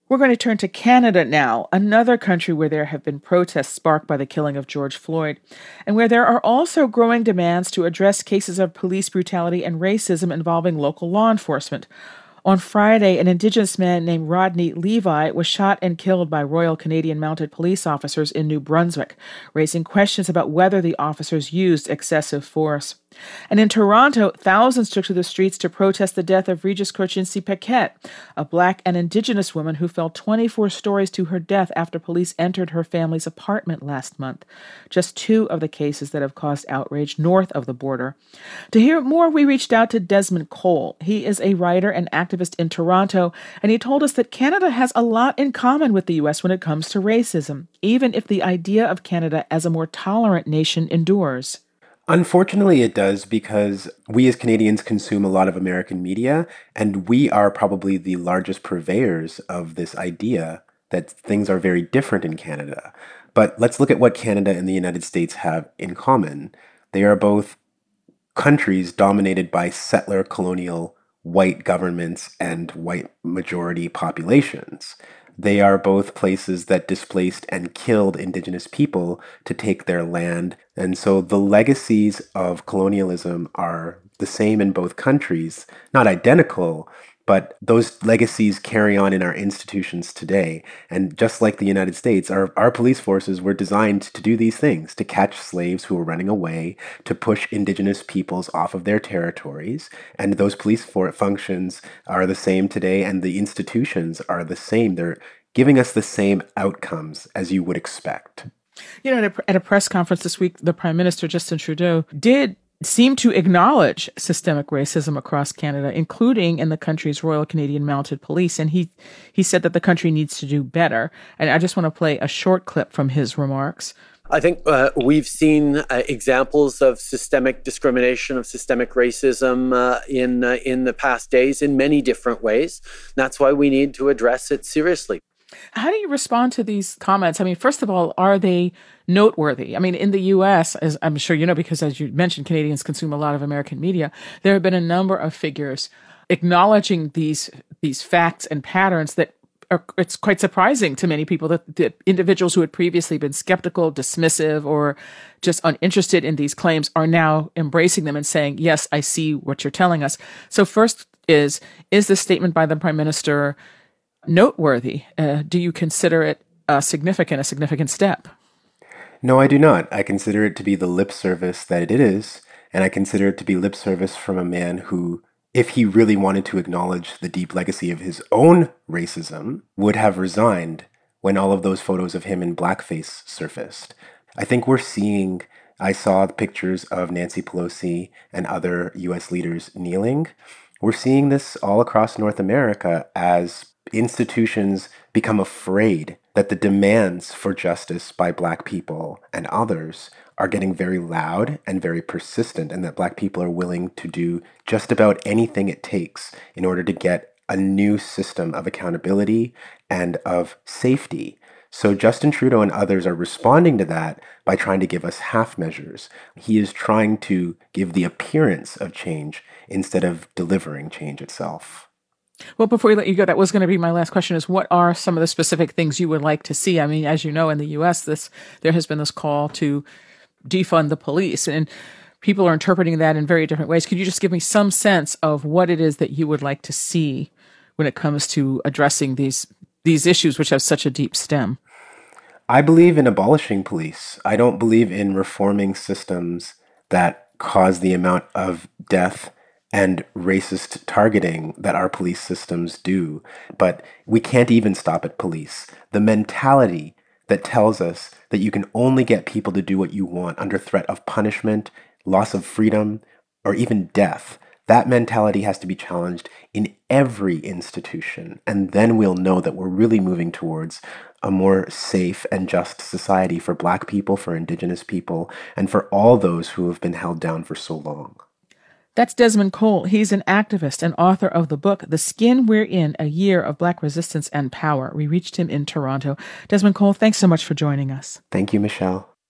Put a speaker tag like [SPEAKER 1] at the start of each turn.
[SPEAKER 1] We're going to turn to Canada now, another country where there have been protests sparked by the killing of George Floyd, and where there are also growing demands to address cases of police brutality and racism involving local law enforcement. On Friday, an Indigenous man named Rodney Levi was shot and killed by Royal Canadian Mounted Police officers in New Brunswick, raising questions about whether the officers used excessive force. And in Toronto, thousands took to the streets to protest the death of Regis Korchinski Paquette, a Black and Indigenous woman who fell 24 stories to her death after police entered her family's apartment last month. Just two of the cases that have caused outrage north of the border. To hear more, we reached out to Desmond Cole. He is a writer and activist in Toronto, and he told us that Canada has a lot in common with the U.S. when it comes to racism, even if the idea of Canada as a more tolerant nation endures.
[SPEAKER 2] Unfortunately, it does, because we as Canadians consume a lot of American media, and we are probably the largest purveyors of this idea that things are very different in Canada. But let's look at what Canada and the United States have in common. They are both countries dominated by settler colonial white governments and white majority populations. They are both places that displaced and killed Indigenous people to take their land. And so the legacies of colonialism are the same in both countries, not identical, but those legacies carry on in our institutions today. And just like the United States, our police forces were designed to do these things, to catch slaves who were running away, to push Indigenous peoples off of their territories. And those police functions are the same today, and the institutions are the same. They're giving us the same outcomes as you would expect.
[SPEAKER 1] You know, at a press conference this week, the Prime Minister, Justin Trudeau, did seem to acknowledge systemic racism across Canada, including in the country's Royal Canadian Mounted Police. And he said that the country needs to do better. And I just want to play a short clip from his remarks.
[SPEAKER 3] I think we've seen examples of systemic discrimination, of systemic racism in the past days in many different ways. That's why we need to address it seriously.
[SPEAKER 1] How do you respond to these comments? I mean, first of all, are they noteworthy? I mean, in the U.S., as I'm sure you know, because as you mentioned, Canadians consume a lot of American media, there have been a number of figures acknowledging these facts and patterns that it's quite surprising to many people that the individuals who had previously been skeptical, dismissive, or just uninterested in these claims are now embracing them and saying, yes, I see what you're telling us. So first is this statement by the Prime Minister noteworthy? Do you consider it a significant step?
[SPEAKER 2] No, I do not. I consider it to be the lip service that it is, and I consider it to be lip service from a man who, if he really wanted to acknowledge the deep legacy of his own racism, would have resigned when all of those photos of him in blackface surfaced. I think I saw the pictures of Nancy Pelosi and other U.S. leaders kneeling. We're seeing this all across North America as institutions become afraid that the demands for justice by Black people and others are getting very loud and very persistent, and that Black people are willing to do just about anything it takes in order to get a new system of accountability and of safety. So Justin Trudeau and others are responding to that by trying to give us half measures. He is trying to give the appearance of change instead of delivering change itself.
[SPEAKER 1] Well, before we let you go, that was going to be my last question, is what are some of the specific things you would like to see? I mean, as you know, in the U.S., there has been this call to defund the police, and people are interpreting that in very different ways. Could you just give me some sense of what it is that you would like to see when it comes to addressing these issues, which have such a deep stem?
[SPEAKER 2] I believe in abolishing police. I don't believe in reforming systems that cause the amount of death and racist targeting that our police systems do. But we can't even stop at police. The mentality that tells us that you can only get people to do what you want under threat of punishment, loss of freedom, or even death, that mentality has to be challenged in every institution. And then we'll know that we're really moving towards a more safe and just society for Black people, for Indigenous people, and for all those who have been held down for so long.
[SPEAKER 1] That's Desmond Cole. He's an activist and author of the book, The Skin We're In, A Year of Black Resistance and Power. We reached him in Toronto. Desmond Cole, thanks so much for joining us.
[SPEAKER 2] Thank you, Michelle.